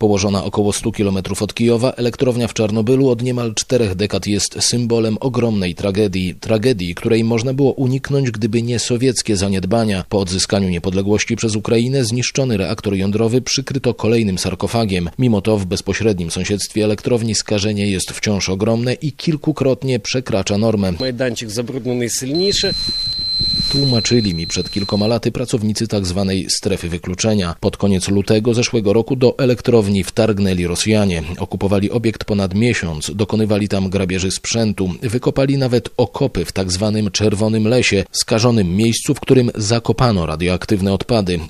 Położona około 100 km od Kijowa, elektrownia w Czarnobylu od niemal 4 dekad jest symbolem ogromnej tragedii, której można było uniknąć, gdyby nie sowieckie zaniedbania. Po odzyskaniu niepodległości przez Ukrainę zniszczony reaktor jądrowy przykryto kolejnym sarkofagiem. Mimo to w bezpośrednim sąsiedztwie elektrowni skażenie jest wciąż ogromne i kilkukrotnie przekracza normę. Majdancik zabrudzony silniejszy. Tłumaczyli mi przed kilkoma laty pracownicy tzw. strefy wykluczenia. Pod koniec lutego zeszłego roku do elektrowni wtargnęli Rosjanie. Okupowali obiekt ponad miesiąc, dokonywali tam grabieży sprzętu, wykopali nawet okopy w tzw. Czerwonym Lesie, skażonym miejscu, w którym zakopano radioaktywne odpady.